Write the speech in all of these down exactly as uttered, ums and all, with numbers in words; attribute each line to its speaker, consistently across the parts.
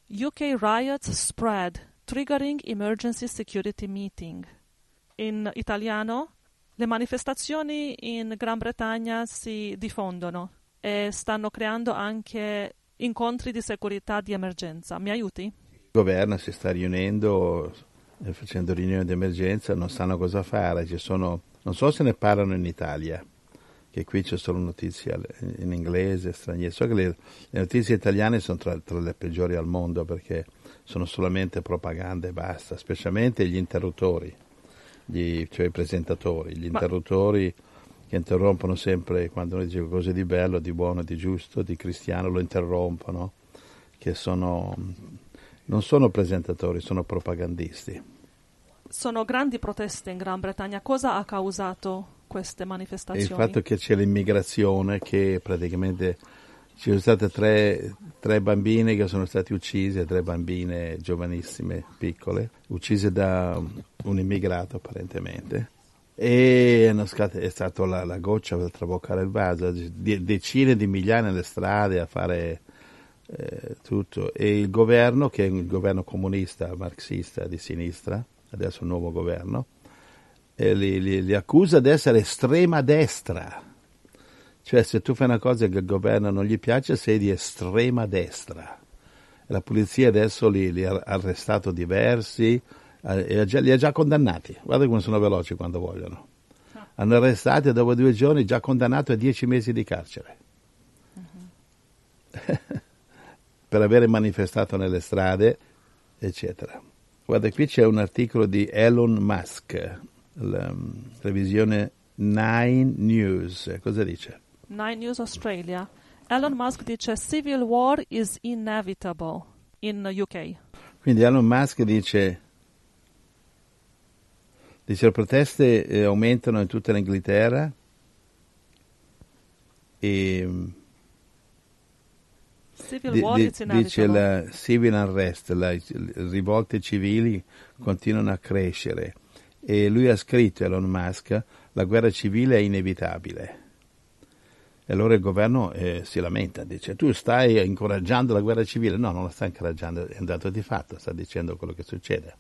Speaker 1: U K riots spread, triggering emergency security meeting. In italiano, le manifestazioni in Gran Bretagna si diffondono e stanno creando anche incontri di sicurezza di emergenza. Mi aiuti?
Speaker 2: Il governo si sta riunendo, facendo riunioni di emergenza, non sanno cosa fare. Ci sono, non so se ne parlano in Italia, che qui c'è solo notizie in inglese, straniere. So che le, le notizie italiane sono tra, tra le peggiori al mondo perché sono solamente propaganda e basta, specialmente gli interruttori, gli, cioè i presentatori, gli
Speaker 1: Ma...
Speaker 2: interruttori che interrompono sempre quando uno dice cose di bello, di buono, di giusto, di cristiano, lo interrompono, che sono, non sono presentatori, sono propagandisti.
Speaker 1: Sono grandi proteste in Gran Bretagna. Cosa ha causato queste manifestazioni?
Speaker 2: E il fatto che c'è l'immigrazione, che praticamente ci sono state tre, tre bambine che sono state uccise, tre bambine giovanissime, piccole, uccise da un immigrato apparentemente. E è stata la, la goccia per traboccare il vaso, de, decine di migliaia nelle strade a fare eh, tutto. E il governo, che è un governo comunista, marxista, di sinistra, adesso un nuovo governo, e li, li, li accusa di essere estrema destra. Cioè se tu fai una cosa che il governo non gli piace sei di estrema destra. E la polizia adesso li, li ha arrestato diversi, e già, li ha già condannati. Guarda come sono veloci quando vogliono. Hanno arrestati e dopo due giorni già condannato a dieci mesi di carcere. Uh-huh. Per avere manifestato nelle strade, eccetera. Guarda, qui c'è un articolo di Elon Musk, la um, televisione Nine News. Cosa dice?
Speaker 1: Nine News Australia. Elon Musk dice civil war is inevitable in U K.
Speaker 2: Quindi Elon Musk dice dice le proteste eh, aumentano in tutta l'Inghilterra e
Speaker 1: civil
Speaker 2: di,
Speaker 1: war
Speaker 2: di,
Speaker 1: is inevitable.
Speaker 2: dice la civil unrest, la, le rivolte civili continuano a crescere e lui ha scritto, Elon Musk, la guerra civile è inevitabile. E allora il governo eh, si lamenta, dice tu stai incoraggiando la guerra civile. No, non la sta incoraggiando, è un dato di fatto, sta dicendo quello che succede.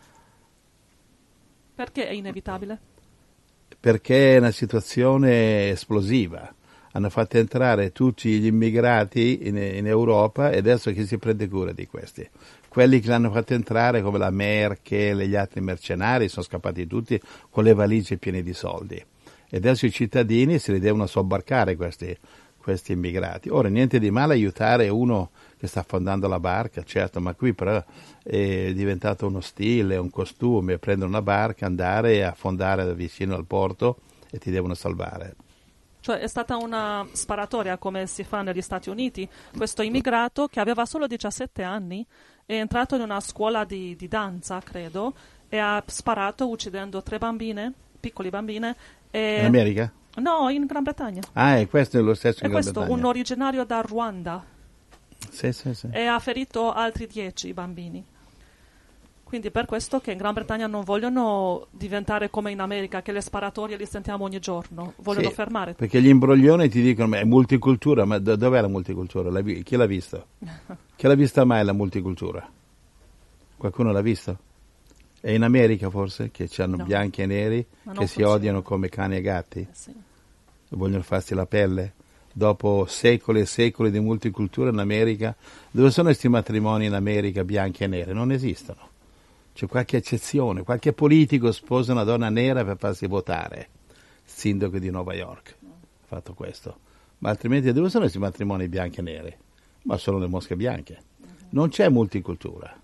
Speaker 1: Perché è inevitabile?
Speaker 2: Perché è una situazione esplosiva. Hanno fatto entrare tutti gli immigrati in, in Europa e adesso chi si prende cura di questi? Quelli che l'hanno fatto entrare, come la Merkel e gli altri mercenari, sono scappati tutti con le valigie piene di soldi. E adesso i cittadini si li devono sobbarcare questi, questi immigrati. Ora, niente di male aiutare uno che sta affondando la barca, certo, ma qui però è diventato uno stile, un costume, prendere una barca, andare e affondare vicino al porto e ti devono salvare.
Speaker 1: Cioè è stata una sparatoria come si fa negli Stati Uniti. Questo immigrato che aveva solo diciassette anni è entrato in una scuola di, di danza, credo, e ha sparato uccidendo tre bambine, piccole bambine. E...
Speaker 2: In America?
Speaker 1: No, in Gran Bretagna.
Speaker 2: Ah, e questo è lo stesso in
Speaker 1: e
Speaker 2: Gran
Speaker 1: questo,
Speaker 2: Bretagna?
Speaker 1: un originario da Ruanda.
Speaker 2: Sì, sì, sì.
Speaker 1: E ha ferito altri dieci bambini. Quindi per questo che in Gran Bretagna non vogliono diventare come in America, che le sparatorie li sentiamo ogni giorno, vogliono
Speaker 2: sì,
Speaker 1: fermare.
Speaker 2: Perché gli imbroglioni ti dicono, ma è multicultura, ma do- dov'è la multicultura? La vi- chi l'ha vista? Chi l'ha vista mai la multicultura? Qualcuno l'ha vista? È in America forse, che hanno
Speaker 1: No.
Speaker 2: bianchi e neri,
Speaker 1: Ma
Speaker 2: che
Speaker 1: non
Speaker 2: si
Speaker 1: funziona.
Speaker 2: odiano come cani e gatti?
Speaker 1: Eh sì.
Speaker 2: Vogliono farsi la pelle? Dopo secoli e secoli di multicultura in America, dove sono questi matrimoni in America bianchi e neri? Non esistono. C'è qualche eccezione, qualche politico sposa una donna nera per farsi votare, sindaco di New York ha fatto questo, ma altrimenti dove sono questi matrimoni bianchi e neri? Ma sono le mosche bianche. Non c'è multicultura.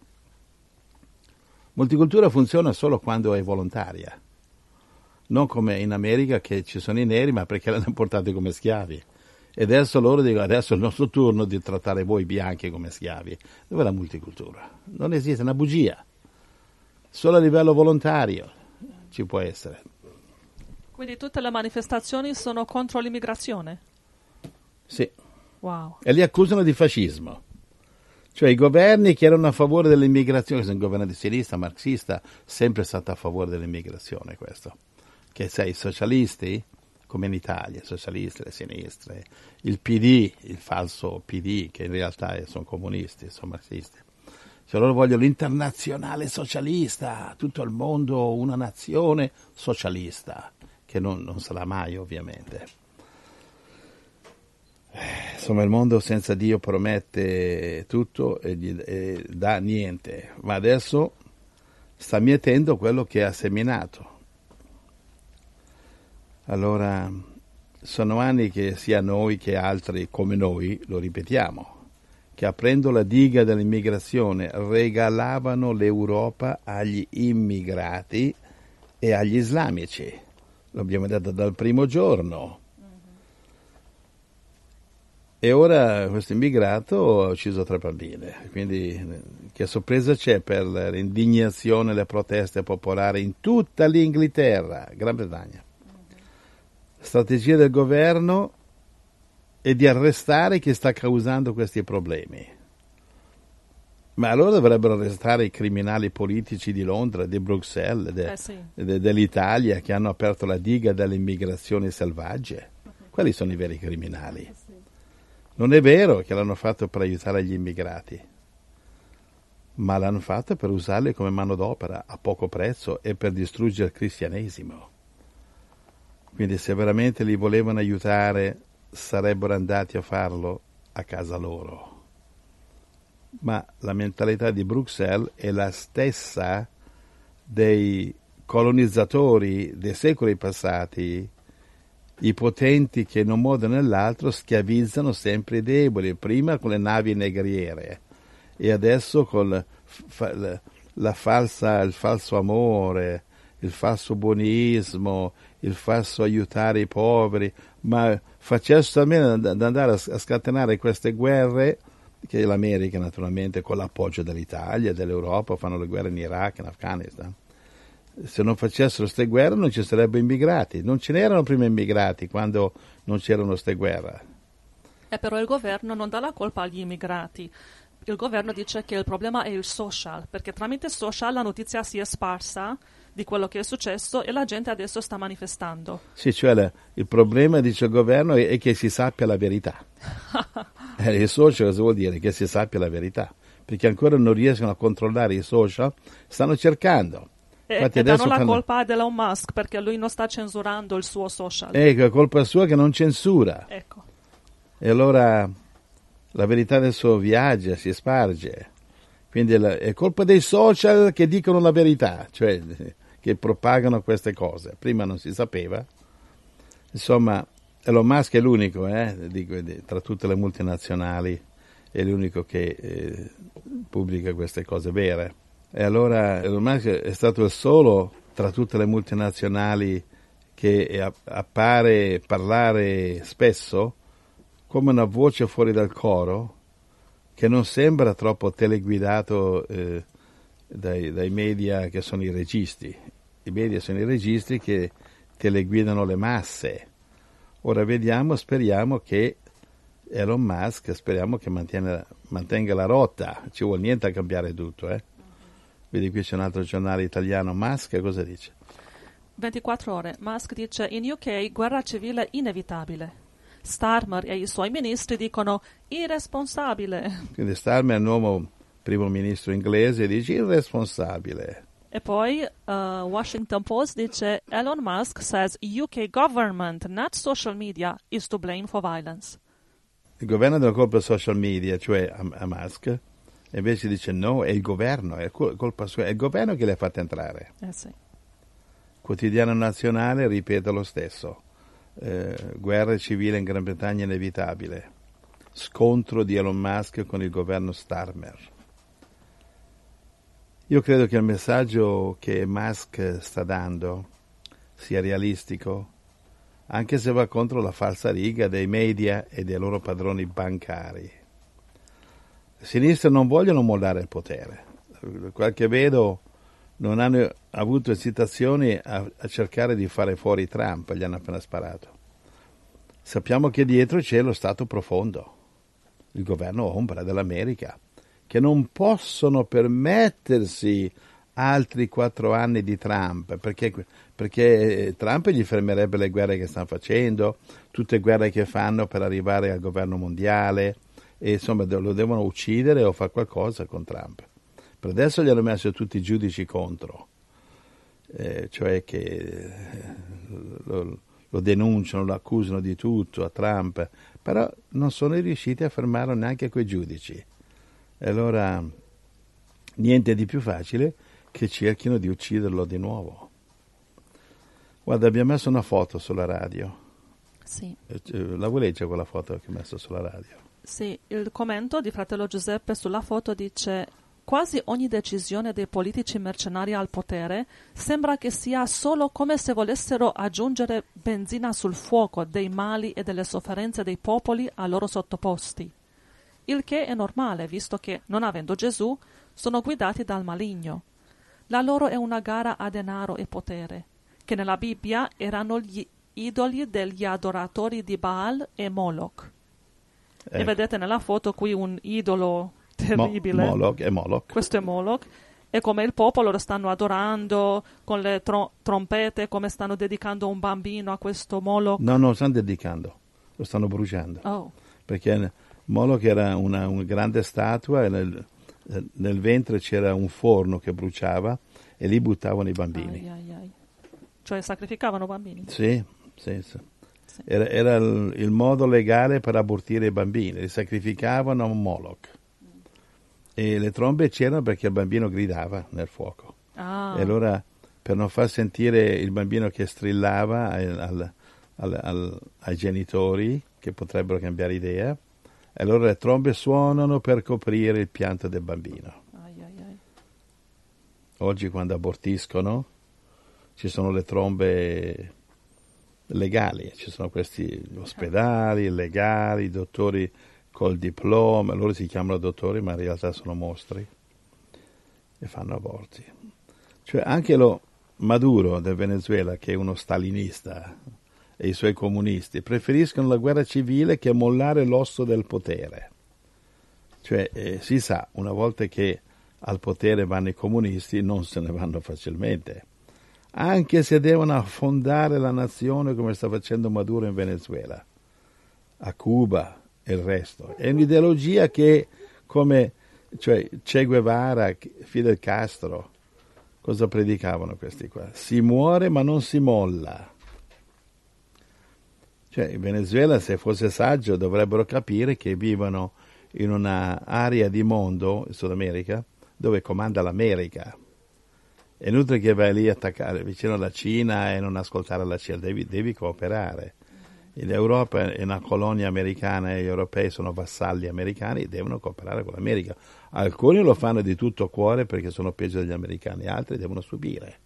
Speaker 2: Multicultura funziona solo quando è volontaria, non come in America che ci sono i neri ma perché li hanno portati come schiavi. E adesso loro dicono, adesso è il nostro turno di trattare voi bianchi come schiavi. Dov'è la multicultura? Non esiste, è una bugia. Solo a livello volontario ci può essere.
Speaker 1: Quindi tutte le manifestazioni sono contro l'immigrazione?
Speaker 2: Sì.
Speaker 1: Wow.
Speaker 2: E li accusano di fascismo. Cioè i governi che erano a favore dell'immigrazione, che sono un governo di sinistra, marxista, sempre stato a favore dell'immigrazione questo. Che sai, i socialisti come in Italia, i socialisti, le sinistre, il P D, il falso P D, che in realtà sono comunisti, sono marxisti. Cioè loro vogliono l'internazionale socialista, tutto il mondo una nazione socialista, che non, non sarà mai ovviamente. Insomma, il mondo senza Dio promette tutto e, gli, e dà niente, ma adesso sta mietendo quello che ha seminato. Allora, sono anni che sia noi che altri come noi, lo ripetiamo, che aprendo la diga dell'immigrazione regalavano l'Europa agli immigrati e agli islamici. L'abbiamo detto dal primo giorno. E ora questo immigrato ha ucciso tre bambine, quindi che sorpresa c'è per l'indignazione e le proteste popolari in tutta l'Inghilterra, Gran Bretagna. La strategia del governo è di arrestare chi sta causando questi problemi. Ma allora dovrebbero arrestare i criminali politici di Londra, di Bruxelles, de,
Speaker 1: eh sì.
Speaker 2: de, dell'Italia che hanno aperto la diga dell'immigrazione selvagge. Quelli sono i veri criminali. Non è vero che l'hanno fatto per aiutare gli immigrati, ma l'hanno fatto per usarli come manodopera a poco prezzo e per distruggere il cristianesimo. Quindi se veramente li volevano aiutare sarebbero andati a farlo a casa loro. Ma la mentalità di Bruxelles è la stessa dei colonizzatori dei secoli passati. I potenti che in un modo o nell'altro schiavizzano sempre i deboli, prima con le navi negriere e adesso con fa, la falsa, il falso amore, il falso buonismo, il falso aiutare i poveri, ma facesse almeno ad andare a scatenare queste guerre, che l'America naturalmente con l'appoggio dell'Italia e dell'Europa fanno le guerre in Iraq, in Afghanistan. Se non facessero queste guerre non ci sarebbero immigrati, non ce n'erano prima immigrati quando non c'erano queste guerre.
Speaker 1: Eh, però il governo non dà la colpa agli immigrati. Il governo dice che il problema è il social, perché tramite social la notizia si è sparsa di quello che è successo e la gente adesso sta manifestando.
Speaker 2: Sì, cioè la, il problema, dice il governo, è, è che si sappia la verità. eh, il social cosa vuol dire? Che si sappia la verità, perché ancora non riescono a controllare i social, stanno cercando.
Speaker 1: E, e danno la fanno... colpa ad Elon Musk perché lui non sta censurando il suo social.
Speaker 2: Ecco, è colpa sua che non censura.
Speaker 1: Ecco.
Speaker 2: E allora la verità adesso viaggia, si sparge. Quindi è colpa dei social che dicono la verità, cioè che propagano queste cose. Prima non si sapeva. Insomma, Elon Musk è l'unico, eh, dico, tra tutte le multinazionali, è l'unico che eh, pubblica queste cose vere. E allora Elon Musk è stato il solo tra tutte le multinazionali che appare parlare spesso come una voce fuori dal coro, che non sembra troppo teleguidato eh, dai, dai media che sono i registi. I media sono i registi che teleguidano le masse. Ora vediamo, speriamo che Elon Musk, speriamo che mantenga, mantenga la rotta, ci vuole niente a cambiare tutto, eh. Vedi, qui c'è un altro giornale italiano, Musk, cosa dice?
Speaker 1: ventiquattro ore, Musk dice in U K guerra civile inevitabile. Starmer e i suoi ministri dicono irresponsabile.
Speaker 2: Quindi Starmer è il nuovo primo ministro inglese, dice irresponsabile.
Speaker 1: E poi uh, Washington Post dice Elon Musk says U K government, not social media, is to blame for violence.
Speaker 2: Il governo dà colpa ai social media, cioè a, a Musk, e invece dice no, è il governo, è colpa sua, è il governo che le ha fatte entrare.
Speaker 1: Eh sì.
Speaker 2: Quotidiano nazionale ripete lo stesso. Eh, guerra civile in Gran Bretagna inevitabile. Scontro di Elon Musk con il governo Starmer. Io credo che il messaggio che Musk sta dando sia realistico, anche se va contro la falsariga dei media e dei loro padroni bancari. Le sinistre non vogliono mollare il potere. Quel che vedo non hanno avuto esitazioni a, a cercare di fare fuori Trump, gli hanno appena sparato. Sappiamo che dietro c'è lo Stato profondo, il governo ombra dell'America, che non possono permettersi altri quattro anni di Trump, perché, perché Trump gli fermerebbe le guerre che stanno facendo, tutte guerre che fanno per arrivare al governo mondiale, e insomma lo devono uccidere o fare qualcosa con Trump. Per adesso gli hanno messo tutti i giudici contro, eh, cioè che lo, lo denunciano, lo accusano di tutto a Trump, però non sono riusciti a fermarlo neanche quei giudici. E allora niente di più facile che cerchino di ucciderlo di nuovo. Guarda, abbiamo messo una foto sulla radio.
Speaker 1: Sì.
Speaker 2: La vuoi leggere quella foto che ho messo sulla radio?
Speaker 1: Sì, il commento di fratello Giuseppe sulla foto dice: quasi ogni decisione dei politici mercenari al potere sembra che sia solo come se volessero aggiungere benzina sul fuoco dei mali e delle sofferenze dei popoli a loro sottoposti. Il che è normale, visto che, non avendo Gesù, sono guidati dal maligno. La loro è una gara a denaro e potere, che nella Bibbia erano gli idoli degli adoratori di Baal e Moloch. Ecco. E vedete nella foto qui un idolo terribile.
Speaker 2: Mo- Moloch è Moloch.
Speaker 1: Questo è Moloch. E come il popolo lo stanno adorando con le tro- trompete, come stanno dedicando un bambino a questo Moloch.
Speaker 2: No, non lo stanno dedicando, lo stanno bruciando.
Speaker 1: Oh.
Speaker 2: Perché Moloch era una, una grande statua e nel, nel ventre c'era un forno che bruciava e lì buttavano i bambini.
Speaker 1: Ai, ai, ai. Cioè sacrificavano bambini?
Speaker 2: Sì, sì, sì.
Speaker 1: Sì.
Speaker 2: Era, era il, il modo legale per abortire i bambini, li sacrificavano a un Moloch. Mm. E le trombe c'erano perché il bambino gridava nel fuoco.
Speaker 1: Ah.
Speaker 2: E allora, per non far sentire il bambino che strillava al, al, al, al, ai genitori, che potrebbero cambiare idea, e allora le trombe suonano per coprire il pianto del bambino.
Speaker 1: Ai, ai, ai.
Speaker 2: Oggi quando abortiscono ci sono le trombe legali, ci sono questi ospedali legali, dottori col diploma, loro si chiamano dottori ma in realtà sono mostri e fanno aborti. Cioè anche lo Maduro del Venezuela, che è uno stalinista, e i suoi comunisti preferiscono la guerra civile che mollare l'osso del potere. Cioè eh, si sa, una volta che al potere vanno i comunisti non se ne vanno facilmente, anche se devono affondare la nazione come sta facendo Maduro in Venezuela, a Cuba e il resto. È un'ideologia che, come cioè Che Guevara, Fidel Castro, cosa predicavano questi qua? Si muore ma non si molla. Cioè in Venezuela, se fosse saggio, dovrebbero capire che vivono in un'area di mondo, in Sud America, dove comanda l'America. È inutile che vai lì a attaccare vicino alla Cina e non ascoltare la Cina, devi, devi cooperare. In Europa è una colonia americana e gli europei sono vassalli americani, devono cooperare con l'America. Alcuni lo fanno di tutto cuore perché sono peggio degli americani, altri devono subire.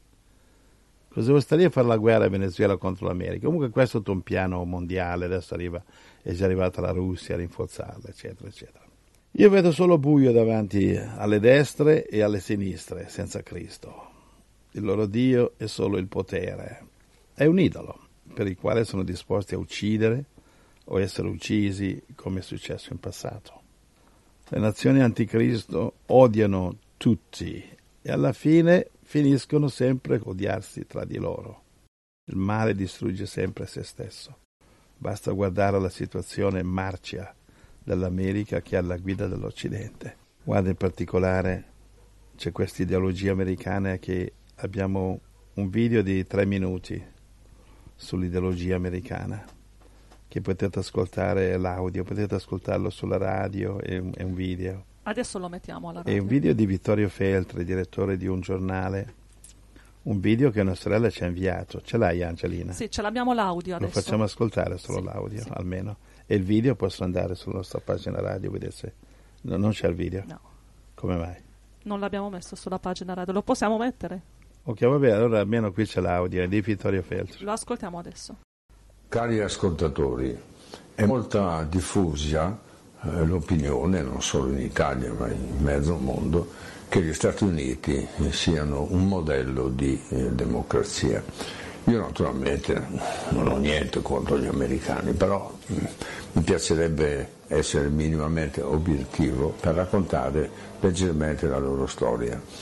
Speaker 2: Cosa vuoi stare lì a fare la guerra in Venezuela contro l'America? Comunque questo è tutto un piano mondiale, adesso arriva, è già arrivata la Russia a rinforzarla, eccetera, eccetera. Io vedo solo buio davanti alle destre e alle sinistre, senza Cristo. Il loro Dio è solo il potere. È un idolo per il quale sono disposti a uccidere o essere uccisi, come è successo in passato. Le nazioni anticristo odiano tutti e alla fine finiscono sempre a odiarsi tra di loro. Il male distrugge sempre se stesso. Basta guardare la situazione marcia dell'America che è alla guida dell'Occidente. Guarda, in particolare c'è questa ideologia americana che abbiamo un video di tre minuti sull'ideologia americana, che potete ascoltare l'audio, potete ascoltarlo sulla radio, è un, è un video.
Speaker 1: Adesso lo mettiamo alla radio.
Speaker 2: È un video di Vittorio Feltri, direttore di un giornale, un video che una sorella ci ha inviato. Ce l'hai, Angelina?
Speaker 1: Sì, ce l'abbiamo l'audio adesso.
Speaker 2: Lo facciamo ascoltare solo
Speaker 1: sì,
Speaker 2: l'audio,
Speaker 1: sì.
Speaker 2: almeno. E il video posso andare sulla nostra pagina radio, vedere se... No, non c'è il video?
Speaker 1: No.
Speaker 2: Come mai?
Speaker 1: Non l'abbiamo messo sulla pagina radio, lo possiamo mettere?
Speaker 2: Ok, va bene, allora almeno qui c'è l'audio, è di Vittorio Feltri.
Speaker 1: Lo ascoltiamo adesso.
Speaker 3: Cari ascoltatori, è molta diffusa eh, l'opinione, non solo in Italia ma in mezzo mondo, che gli Stati Uniti siano un modello di eh, democrazia. Io naturalmente non ho niente contro gli americani, però mh, mi piacerebbe essere minimamente obiettivo per raccontare leggermente la loro storia.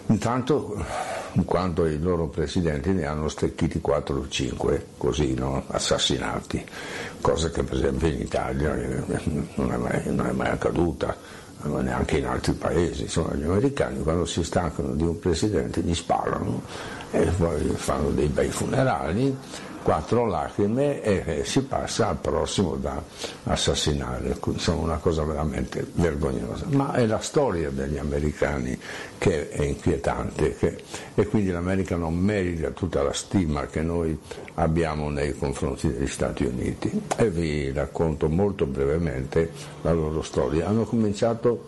Speaker 3: Intanto, in quanto i loro presidenti ne hanno stecchiti quattro o cinque, così, no? Assassinati, cosa che per esempio in Italia non è mai, non è mai accaduta, ma neanche in altri paesi. Insomma, gli americani quando si stancano di un presidente gli sparano e poi fanno dei bei funerali, quattro lacrime e si passa al prossimo da assassinare. Insomma, una cosa veramente vergognosa. Ma è la storia degli americani che è inquietante, che, e quindi l'America non merita tutta la stima che noi abbiamo nei confronti degli Stati Uniti. E vi racconto molto brevemente la loro storia. Hanno cominciato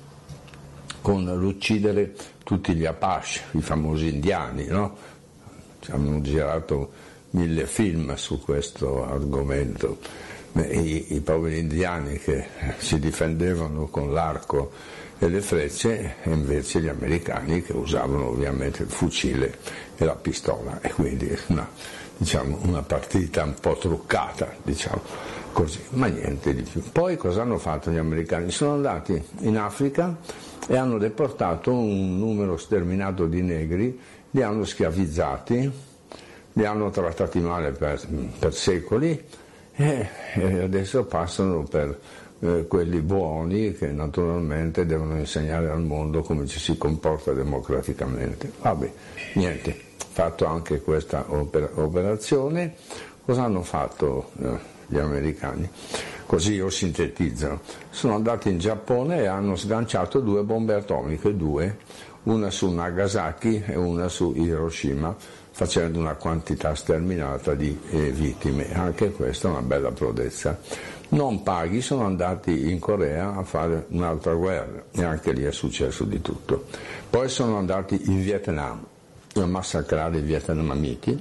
Speaker 3: con l'uccidere tutti gli Apache, i famosi indiani, no? Hanno girato mille film su questo argomento, I, i poveri indiani che si difendevano con l'arco e le frecce e invece gli americani che usavano ovviamente il fucile e la pistola, e quindi una, diciamo, una partita un po' truccata, diciamo così, ma niente di più. Poi cosa hanno fatto gli americani? Sono andati in Africa e hanno deportato un numero sterminato di negri, li hanno schiavizzati, li hanno trattati male per, per secoli e, e adesso passano per eh, quelli buoni che naturalmente devono insegnare al mondo come ci si comporta democraticamente. Vabbè, niente, fatto anche questa oper- operazione, cosa hanno fatto eh, gli americani? Così io sintetizzo. Sono andati in Giappone e hanno sganciato due bombe atomiche, due, una su Nagasaki e una su Hiroshima, facendo una quantità sterminata di eh, vittime. Anche questa è una bella prodezza. Non paghi, sono andati in Corea a fare un'altra guerra e anche lì è successo di tutto. Poi sono andati in Vietnam a massacrare i vietnamiti,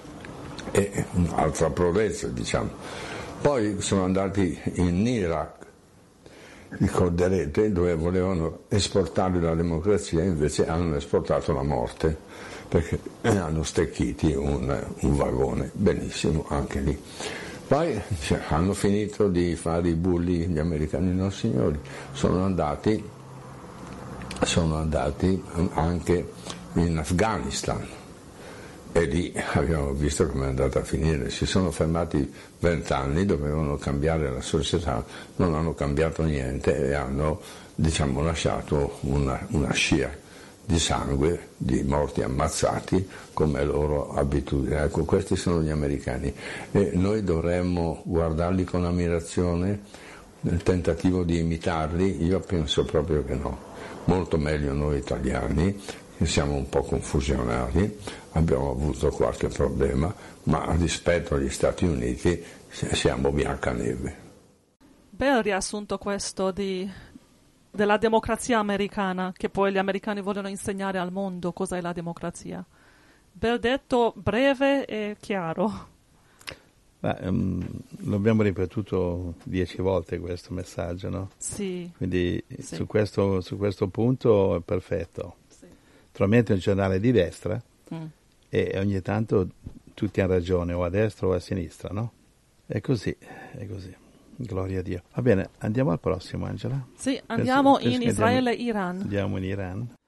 Speaker 3: e un'altra prodezza, diciamo. Poi sono andati in Iraq, ricorderete, dove volevano esportare la democrazia, invece hanno esportato la morte, perché hanno stecchiti un, un vagone. Benissimo, anche lì. Poi cioè, hanno finito di fare i bulli gli americani, no signori, sono andati, sono andati anche in Afghanistan. E lì abbiamo visto come è andata a finire. Si sono fermati vent'anni, dovevano cambiare la società, non hanno cambiato niente e hanno, diciamo, lasciato una, una scia di sangue, di morti ammazzati, come loro abitudine. Ecco, questi sono gli americani e noi dovremmo guardarli con ammirazione nel tentativo di imitarli. Io penso proprio che no, molto meglio noi italiani, che siamo un po' confusionari, abbiamo avuto qualche problema, ma rispetto agli Stati Uniti siamo Biancaneve.
Speaker 1: Bel riassunto questo di, della democrazia americana, che poi gli americani vogliono insegnare al mondo cos'è la democrazia. Bel detto, breve e chiaro.
Speaker 2: Beh, um, lo abbiamo ripetuto dieci volte questo messaggio, no?
Speaker 1: Sì.
Speaker 2: Quindi
Speaker 1: sì.
Speaker 2: Su, questo, su questo punto è perfetto.
Speaker 1: Sì.
Speaker 2: Naturalmente è un giornale di destra
Speaker 1: mm.
Speaker 2: e ogni tanto tutti hanno ragione, o a destra o a sinistra, no? È così, è così. Gloria a Dio. Va bene, andiamo al prossimo, Angela.
Speaker 1: Sì, andiamo
Speaker 2: penso,
Speaker 1: in
Speaker 2: penso
Speaker 1: Israele e
Speaker 2: andiamo,
Speaker 1: Iran.
Speaker 2: Andiamo in Iran.